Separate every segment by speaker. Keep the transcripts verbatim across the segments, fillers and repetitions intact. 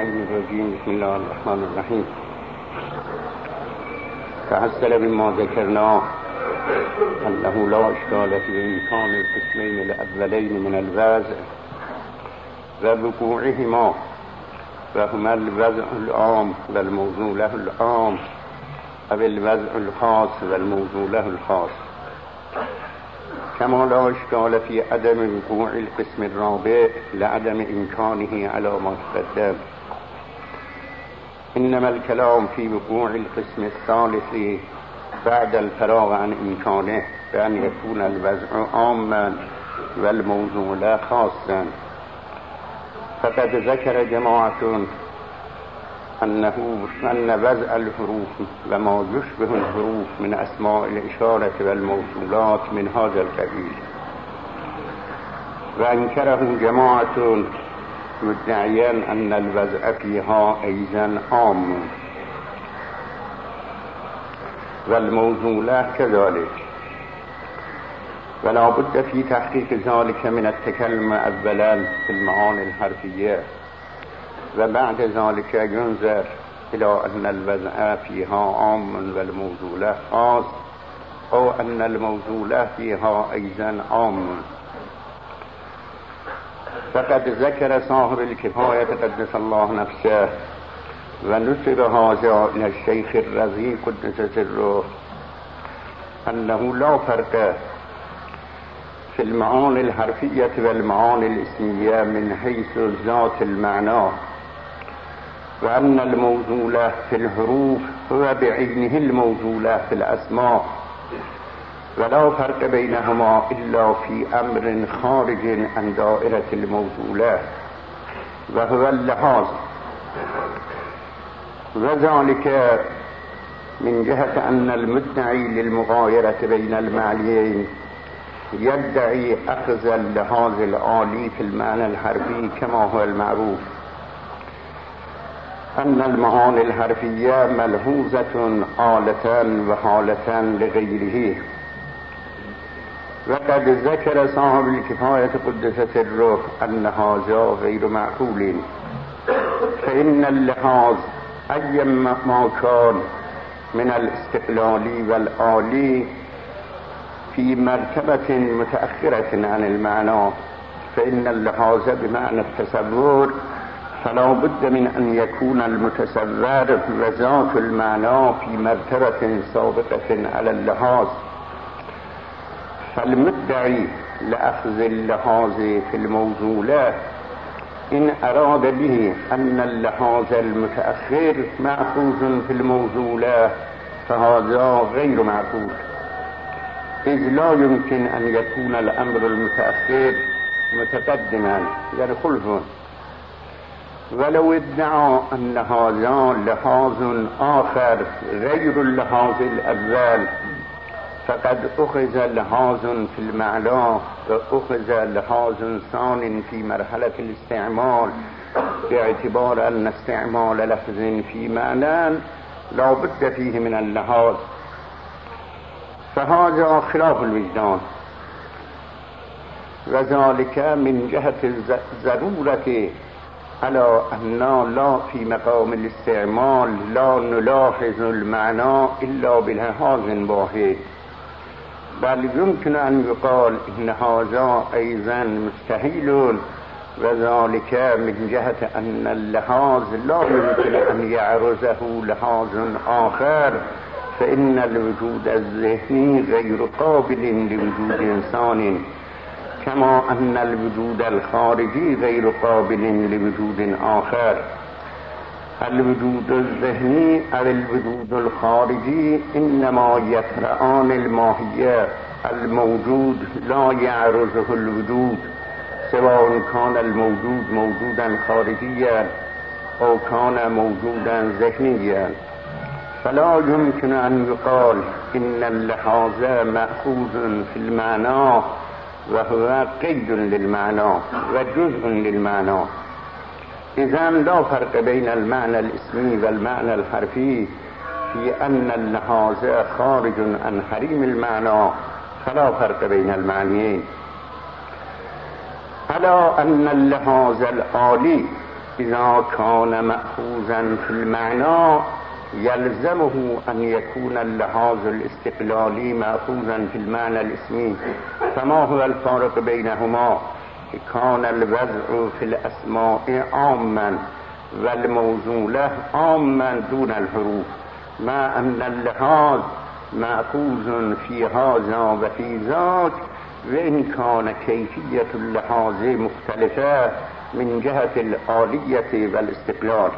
Speaker 1: اللعين الرجيم. بسم الله الرحمن الرحيم. تحصل بما ذكرنا أنه لا إشكال في إمكان القسمين الأولين من الوضع ووقوعهما، وهما الوضع العام والموضوع له العام، أو الوضع الخاص والموضوع له الخاص، كما لا إشكال في عدم وقوع القسم الرابع لعدم إمكانه على ما تقدم. إنما الكلام في وقوع القسم الثالث بعد الفراغ عن إمكانه بأن يكون الوضع عاما والموضوع لا خاصا. فقد ذكر جماعة أنه أن وضع الحروف وما يشبه الحروف من أسماء الإشارة والموصولات من هذا القبيل، وأنكره جماعة مدعيان أن الوضع فيها أيضا عام والموضوع له كذلك، ولا بد في تحقيق ذلك من التكلم أولا في المعاني الحرفية، وبعد ذلك ينظر إلى أن الوضع فيها عام والموضوع له خاص، أو أن الموضوع له فيها أيضا عام. فقد ذكر صاحب الكفاية قدس الله نفسه ونسب هذا إلى الشيخ الرضي قدس سره أنه لا فرق في المعاني الحرفية والمعاني الاسمية من حيث ذات المعنى، وأن الموضوع له في الحروف هو بعينه الموضوع له في الأسماء، ولا فرق بينهما إلا في أمر خارج عن دائرة الموضوع له، وهو اللحاظ، وذلك من جهة أن المدعي للمغايرة بين المعنيين يدعي أخذ اللحاظ العالي في المعنى الحرفي، كما هو المعروف أن المعاني الحرفية ملحوظة آلة وحالة لغيره. وقد ذكر صاحب الكفاية قدس سره أن هذا غير معقول، فإن اللحاظ أيما كان من الاستقلال والآلي في مرتبة متأخرة عن المعنى، فإن اللحاظ بمعنى التصور، فلا بد من أن يكون المتصور وذات المعنى في مرتبة سابقة على اللحاظ. فالمدعي لأخذ اللحاظ في الموضوع له إن أراد به أن اللحاظ المتأخر مأخوذ في الموضوع له فهذا غير معقول، إذ لا يمكن أن يكون الأمر المتأخر متقدما يدخله، ولو ادعى أن هذا لحاظ آخر غير اللحاظ الأول فقد أخذ لحاظ في المعنى وأخذ لحاظ ثان في مرحلة الاستعمال، باعتبار أن استعمال لفظ في معنى لا بد فيه من اللحاظ، فهذا خلاف الوجدان، وذلك من جهة الضرورة على أننا لا في مقام الاستعمال لا نلاحظ المعنى إلا بلحاظ واحد، بل يمكن أن يقال إن هذا أيضا مستحيل، وذلك من جهة أن اللحاظ لا يمكن أن يعرضه لحاظ آخر، فإن الوجود الذهني غير قابل لوجود إنسان، كما أن الوجود الخارجي غير قابل لوجود آخر. الوجود الذهني أو الوجود الخارجي إنما يفرعان الماهية، الموجود لا يعرضه الوجود، سواء كان الموجود موجودا خارجيا أو كان موجودا ذهنيا. فلا يمكن أن يقال إن اللحاظ مأخوذ في المعنى وهو قيد للمعنى وجزء للمعنى. إذن لا فرق بين المعنى الاسمي والمعنى الحرفي في أن اللحاظ خارج عن حريم المعنى، فلا فرق بين المعنيين. على أن اللحاظ العالي اذا كان مأخوذا في المعنى يلزمه ان يكون اللحاظ الاستقلالي مأخوذا في المعنى الاسمي. فما هو الفارق بينهما؟ كان الوضع في الاسماء عاما والموصولة عاما دون الحروف، مع ان اللحاظ مأخوذ في هذا وفي ذاك، وإن كان كيفية اللحاظ مختلفة من جهة الآلية والاستقلال.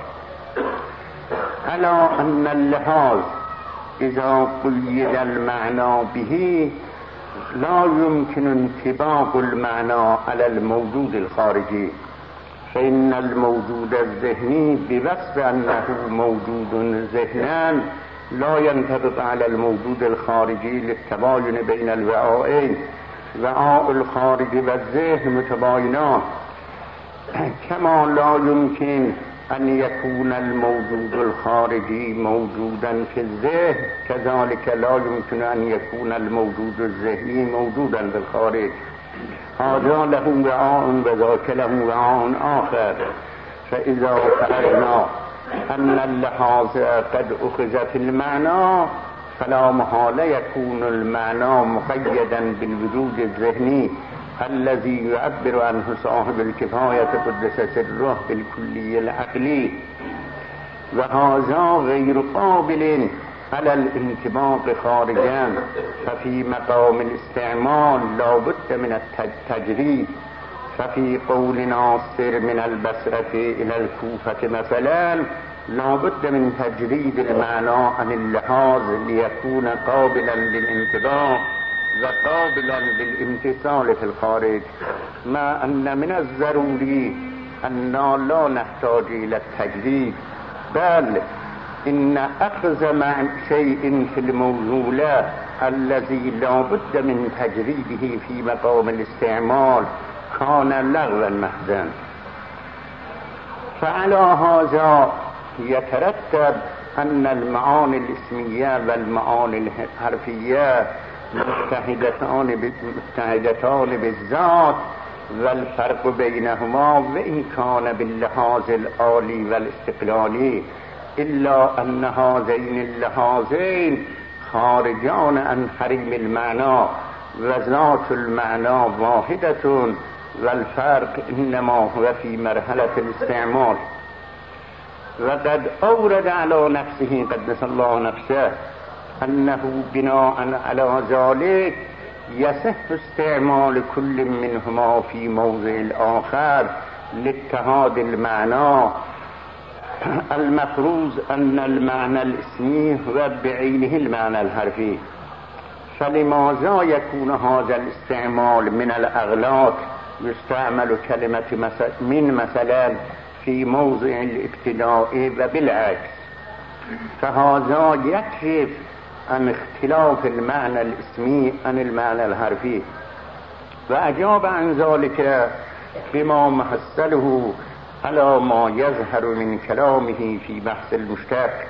Speaker 1: على أن اللحاظ إذا قيد المعنى به لا يمكن انطباق المعنى على الموجود الخارجي، فإن الموجود الذهني بوصف أنه موجود ذهنا لا ينطبق على الموجود الخارجي للتباين بين الوعاءين. وعاء الخارج والذهن متباينان، كما لا يمكن أن يكون الموجود الخارجي موجودا في الذهن، كذلك لا يمكن أن يكون الموجود الذهني موجودا في الخارج. هذا له وعاء وذاك له وعاء آخر. فإذا فرضنا أن اللحاظ قد أخذ في المعنى فلا محالة يكون المعنى مقيدا بالوجود الذهني الذي يعبر عنه صاحب الكفاية قدس سره بالكلي العقلي، وهذا غير قابل على الانطباق خارجا. ففي مقام الاستعمال لا بد من التجريد. ففي قول ناصر من البصرة إلى الكوفة مثلا لا بد من تجريد المعنى عن اللحاظ ليكون قابلا للانطباق وقابلا للامتثال في الخارج، مع أن من الضروري أننا لا نحتاج إلى التجريد، بل إن أخذ مع شيء في الموصولة الذي لا بد من تجريده في مقام الاستعمال كان لغوا محضا. فعلى هذا يترتب أن المعاني الاسمية والمعاني الحرفية متحدتان متحدتان بالذات، والفرق بينهما وإن كان باللحاظ الآلي والاستقلالي، إلا أن هذين اللحاظين خارجان عن حريم المعنى، وذات المعنى واحدة، والفرق إنما هو في مرحلة الاستعمال. وقد أورد على نفسه قدس الله نفسه أنه بناء على ذلك يصح استعمال كل منهما في موضع الآخر لاتحاد المعنى. المفروض أن المعنى الاسمي هو بعينه المعنى الحرفي، فلماذا يكون هذا الاستعمال من الأغلاط يستعمل كلمة مثل من مثلا في موضع الابتداء وبالعكس؟ فهذا يكشف عن اختلاف المعنى الاسمي عن المعنى الحرفي. وأجاب عن ذلك بما محصله على ما يظهر من كلامه في بحث المشتق،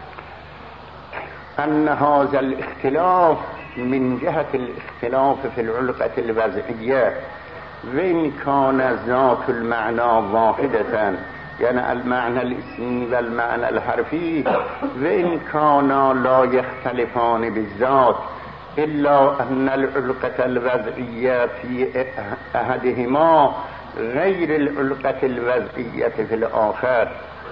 Speaker 1: أن هذا الاختلاف من جهة الاختلاف في العلقة الوضعية، وإن كان ذات المعنى واحدة، يعني المعنى الاسمي والمعنى الحرفي، وإن كانا لا يختلفان بالذات، إلا أن العلقة الوضعية في أحدهما غير العلقة الوضعية في الآخر.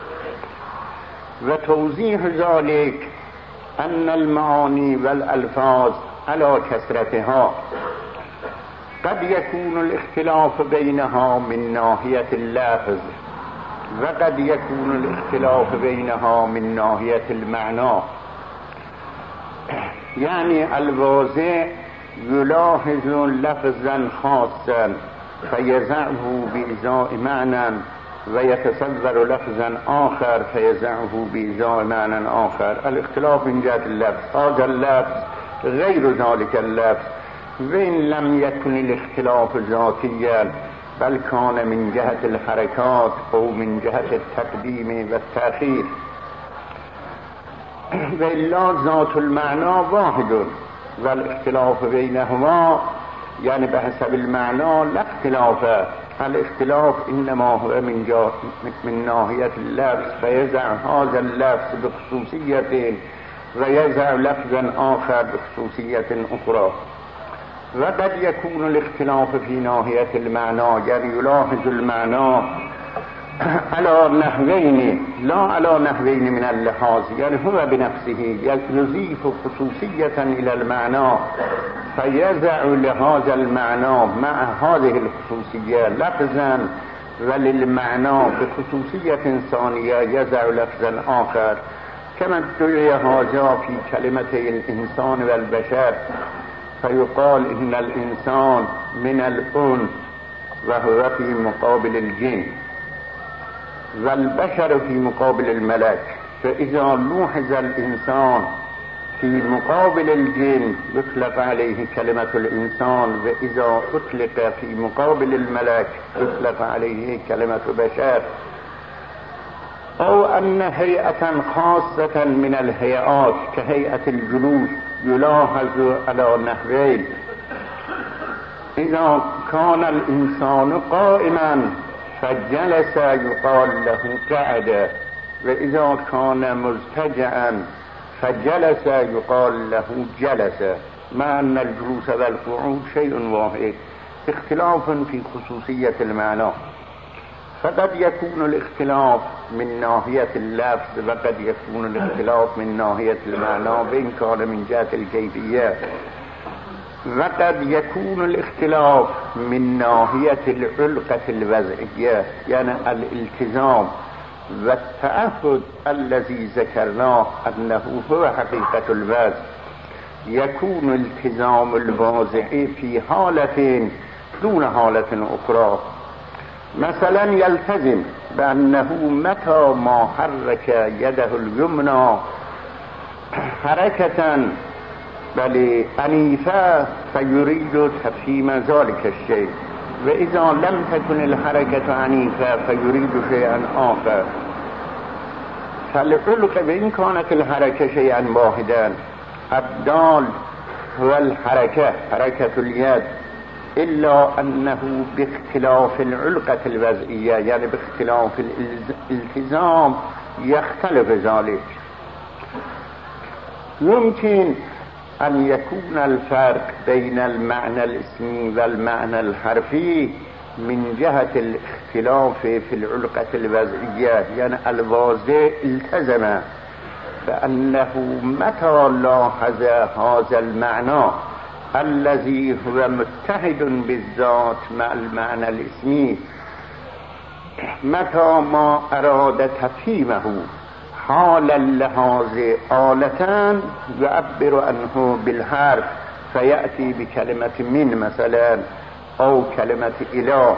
Speaker 1: وتوضيح ذلك أن المعاني والألفاظ على كثرتها قد يكون الاختلاف بينها من ناحية اللفظ، وقد يكون الاختلاف بينها من ناحية المعنى. يعني الواضع يلاحظ لفظا خاصا فيزعه بإزاء معنى، ويتصور لفظا آخر فيزعه بإزاء معنى آخر. الاختلاف من جهة اللفظ، هذا اللفظ غير ذلك اللفظ، وإن لم يكن الاختلاف ذاتيا بل كان من جهة الحركات أو من جهة التقديم والتأخير. وإلا ذات المعنى واحد والاختلاف بينهما يعني بحسب المعنى لا اختلاف، الاختلاف انما هو من, جا من ناحیت اللفظ فیضع هذا اللفظ بخصوصیت و یضع لفظا آخر بخصوصیت اخرى. و قد يكون الاختلاف في ناحية المعنى، يعني يلاحظ المعنى على نحوين لا على نحوين من اللحاظ، يعني هو بنفسه يضيف خصوصية إلى المعنى فيضع لهذا المعنى مع هذه الخصوصية لفظا، وللمعنى بخصوصية ثانية يضع لفظا آخر، كما ادعي هذا في كلمتي الإنسان والبشر، فيقال إن الإنسان من الأنس وهو في مقابل الجن، والبشر في مقابل الملك. فإذا لوحظ الإنسان في مقابل الجن يطلق عليه كلمة الإنسان، وإذا أطلق في مقابل الملك يطلق عليه كلمة بشر. أو أن هيئة خاصة من الهيئات كهيئة الجلوس يلاحظ على نحوين: إذا كان الإنسان قائما فجلس يقال له قعد، وإذا كان مضطجعا فجلس يقال له جلس، مع أن الجلوس والقعود شيء واحد، اختلاف في خصوصية المعنى. فقد يكون الاختلاف من ناحية اللفظ وقد يكون الاختلاف من ناحية المعنى، وإن كان من جهة الكيفية. وقد يكون الاختلاف من ناحية العلقة الوضعية، يعني الالتزام والتعهد الذي ذكرناه أنه هو حقيقة الوضع. يكون التزام الواضع في حالة دون حالة أخرى. مثلا يلتزم بأنه متى ما حرك يده اليمنى حركة بل عنيفة فيريد تفهيم ذلك الشيء، وإذا لم تكن الحركة عنيفة فيريد شيئا آخر. فالعلق وإن كانت الحركة شيئا واحدا، الدال هو الحركة حركة اليد، إلا أنه باختلاف العلقة الوضعية، يعني باختلاف الالتزام يختلف ذلك. يمكن أن يكون الفرق بين المعنى الاسمي والمعنى الحرفي من جهة الاختلاف في العلقة الوضعية، يعني الواضع التزم بأنه متى لاحظ هذا المعنى الذي هو متحد بالذات مع المعنى الاسمي، متى ما أراد تفهيمه حال اللحاظ آلة يعبر عنه بالحرف، فيأتي بكلمة من مثلا أو كلمة إله.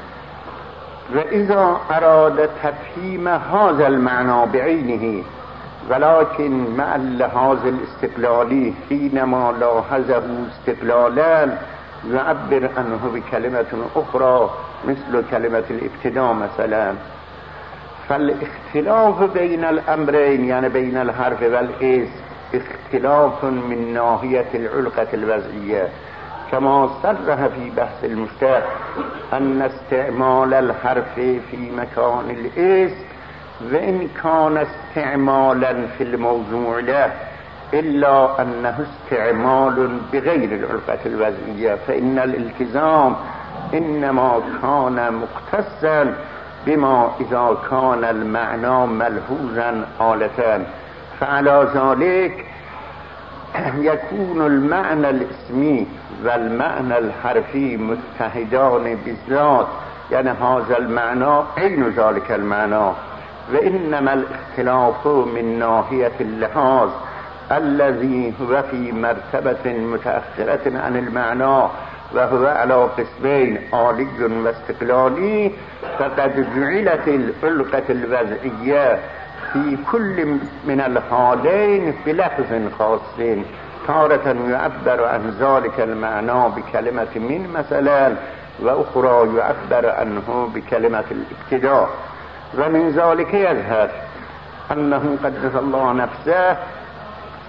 Speaker 1: وإذا أراد تفهيم هذا المعنى بعينه ولكن مع اللحاظ الاستقلالي حينما لاحظه استقلالا يعبر عنه بكلمة أخرى مثل كلمة الابتداء مثلا. فالاختلاف بين الأمرين يعني بين الحرف والاسم اختلاف من ناحية العلقة الوضعية، كما صرح في بحث المشتق أن استعمال الحرف في مكان الاسم وإن كان استعمالا في الموضوع له إلا أنه استعمال بغير العلقة الوضعية، فإن الالتزام إنما كان مختصا بما إذا كان المعنى ملحوظا آلة. فعلى ذلك يكون المعنى الاسمي والمعنى الحرفي متحدان بالذات، يعني هذا المعنى عين ذلك المعنى، وإنما الاختلاف من ناحية اللحاظ الذي هو في مرتبة متأخرة عن المعنى وهو على قسمين آلي واستقلالي. فقد جعلت العلقة الوضعية في كل من الحالين بلفظ خاص، تارة يعبر عن ذلك المعنى بكلمة من مثلا، وأخرى يعبر عنه بكلمة الابتداء. ومن ذلك يظهر أنه قدس الله نفسه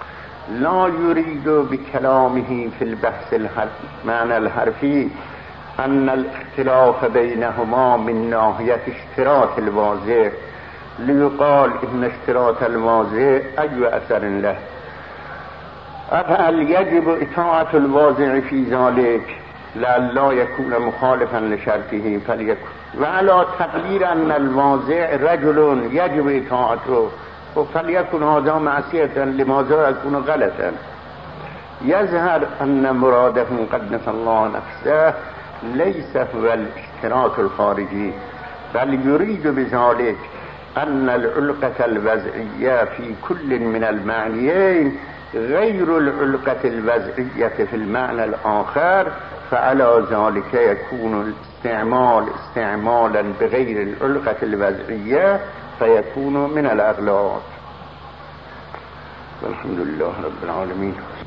Speaker 1: لا يريد بكلامه في البحث المعنى الحرفي ان الاختلاف بينهما من ناحية اشتراط الواضع ليقال ان اشتراط الواضع أي أثر له. أفهل يجب إطاعة الواضع في ذلك لئلا يكون مخالفا لشرطه فليكن، وعلى تقدير أن الواضع رجل يجب إطاعته فليكن هذا معصية لماذا يكون غلطا. يظهر أن مراده قدس الله نفسه ليس هو الاشتراط الخارجي، بل يريد بذلك أن العلقة الوضعية في كل من المعنيين غير العلقة الوضعية في المعنى الآخر، فعلى ذلك يكون الاستعمال استعمالا بغير العلقة الوضعية فيكون من الأغلاط. والحمد لله رب العالمين.